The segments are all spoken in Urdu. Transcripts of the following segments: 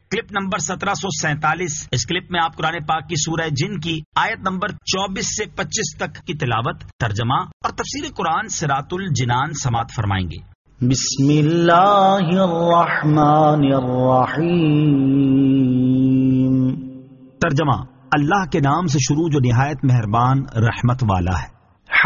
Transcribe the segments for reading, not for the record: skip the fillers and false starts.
Clip number 1747۔ اس کلپ میں آپ قرآن پاک کی سورہ جن کی آیت نمبر 24 سے 25 تک کی تلاوت، ترجمہ اور تفسیر قرآن صراط الجنان سماعت فرمائیں گے۔ بسم اللہ الرحمن الرحیم۔ ترجمہ، اللہ کے نام سے شروع جو نہایت مہربان رحمت والا ہے۔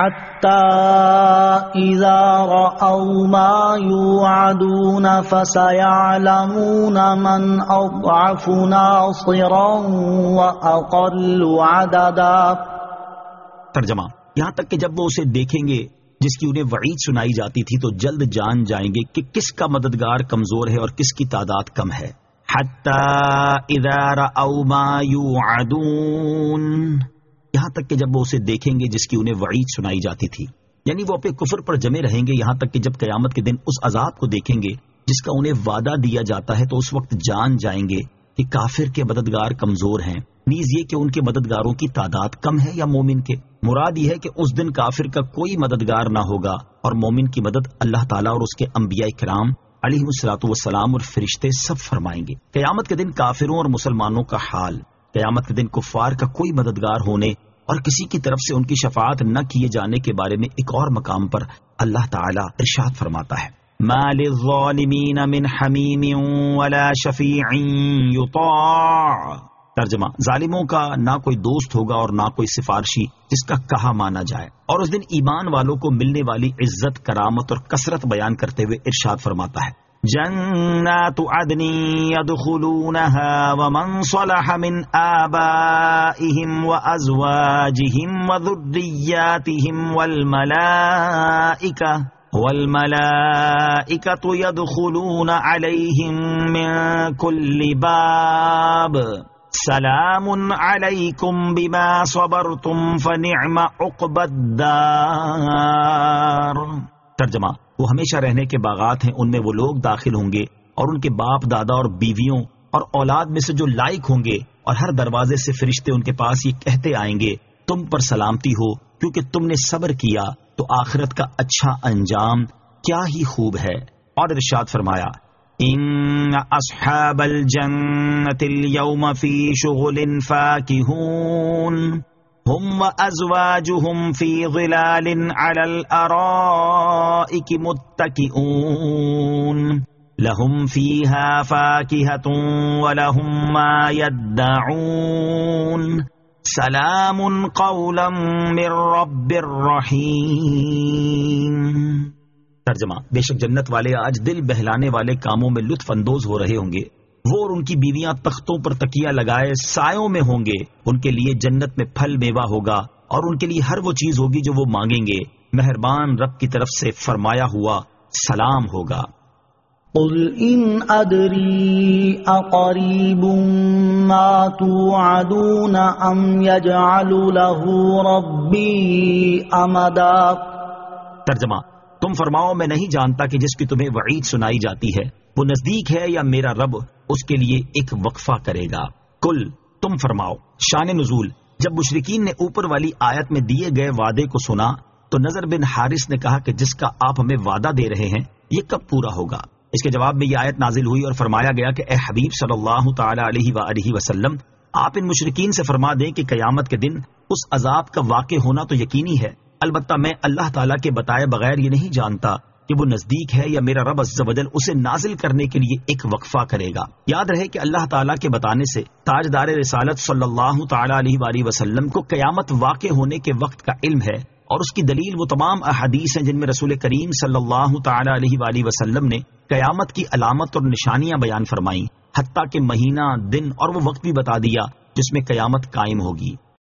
حتی اذا رأوا ما یوعدون فسیعلمون من اضعف ناصرا واقل عددا۔ ترجمہ، یہاں تک کہ جب وہ اسے دیکھیں گے جس کی انہیں وعید سنائی جاتی تھی تو جلد جان جائیں گے کہ کس کا مددگار کمزور ہے اور کس کی تعداد کم ہے۔ حتی اذا رأوا ما یوعدون، یہاں تک کہ جب وہ اسے دیکھیں گے جس کی انہیں وعید سنائی جاتی تھی، یعنی وہ اپنے کفر پر جمے رہیں گے یہاں تک کہ جب قیامت کے دن اس عذاب کو دیکھیں گے جس کا انہیں وعدہ دیا جاتا ہے، تو اس وقت جان جائیں گے کہ کافر کے مددگار کمزور ہیں، نیز یہ کہ ان کے مددگاروں کی تعداد کم ہے یا مومن کے۔ مراد یہ ہے کہ اس دن کافر کا کوئی مددگار نہ ہوگا اور مومن کی مدد اللہ تعالیٰ اور اس کے انبیاء کرام علیہ الصلوۃ والسلام اور فرشتے سب فرمائیں گے۔ قیامت کے دن کافروں اور مسلمانوں کا حال، قیامت کے دن کفار کا کوئی مددگار ہونے اور کسی کی طرف سے ان کی شفاعت نہ کیے جانے کے بارے میں ایک اور مقام پر اللہ تعالیٰ ارشاد فرماتا ہے، ما للظالمین من حمیم ولا شفیع یطاع۔ ترجمہ، ظالموں کا نہ کوئی دوست ہوگا اور نہ کوئی سفارشی جس کا کہا مانا جائے۔ اور اس دن ایمان والوں کو ملنے والی عزت، کرامت اور کثرت بیان کرتے ہوئے ارشاد فرماتا ہے، جنات عدن يدخلونها ومن صلح من آبائهم وأزواجهم وذرياتهم والملائكة يدخلون عليهم من كل باب سلام علیکم بما صبرتم فنعم عقبی الدار۔ ترجمہ، وہ ہمیشہ رہنے کے باغات ہیں، ان میں وہ لوگ داخل ہوں گے اور ان کے باپ دادا اور بیویوں اور اولاد میں سے جو لائق ہوں گے، اور ہر دروازے سے فرشتے ان کے پاس یہ کہتے آئیں گے، تم پر سلامتی ہو کیونکہ تم نے صبر کیا، تو آخرت کا اچھا انجام کیا ہی خوب ہے۔ اور ارشاد فرمایا، ان اصحاب الجنة اليوم في شغل فاكهون هم وازواجهم في ظلال على الارائك متكئون لهم فيها فاكهة ولهم ما يدعون سلام قولا من رب رحیم۔ ترجمہ، بے شک جنت والے آج دل بہلانے والے کاموں میں لطف اندوز ہو رہے ہوں گے۔ وہ اور ان کی بیویاں تختوں پر تکیہ لگائے سایوں میں ہوں گے، ان کے لیے جنت میں پھل میوہ ہوگا اور ان کے لیے ہر وہ چیز ہوگی جو وہ مانگیں گے، مہربان رب کی طرف سے فرمایا ہوا سلام ہوگا۔ قل ان ادری اقریب ما توعدون ام یجعل له ربی امدا۔ ترجمہ، تم فرماؤ میں نہیں جانتا کہ جس کی تمہیں وعید سنائی جاتی ہے وہ نزدیک ہے یا میرا رب اس کے لیے ایک وقفہ کرے گا۔ کل، تم فرماؤ۔ شان نزول، جب مشرکین نے اوپر والی آیت میں دیے گئے وعدے کو سنا تو نضر بن حارث نے کہا کہ جس کا آپ ہمیں وعدہ دے رہے ہیں یہ کب پورا ہوگا؟ اس کے جواب میں یہ آیت نازل ہوئی اور فرمایا گیا کہ اے حبیب صلی اللہ تعالی علیہ وآلہ وسلم، آپ ان مشرکین سے فرما دیں کہ قیامت کے دن اس عذاب کا واقع ہونا تو یقینی ہے، البتہ میں اللہ تعالیٰ کے بتائے بغیر یہ نہیں جانتا کہ وہ نزدیک ہے یا میرا رب عز و جل اسے نازل کرنے کے لیے ایک وقفہ کرے گا۔ یاد رہے کہ اللہ تعالیٰ کے بتانے سے تاجدار رسالت صلی اللہ تعالی علیہ وآلہ وسلم کو قیامت واقع ہونے کے وقت کا علم ہے، اور اس کی دلیل وہ تمام احادیث ہیں جن میں رسول کریم صلی اللہ تعالی علیہ وآلہ وسلم نے قیامت کی علامت اور نشانیاں بیان فرمائیں، حتیٰ کہ مہینہ، دن اور وہ وقت بھی بتا دیا جس میں قیامت قائم ہوگی۔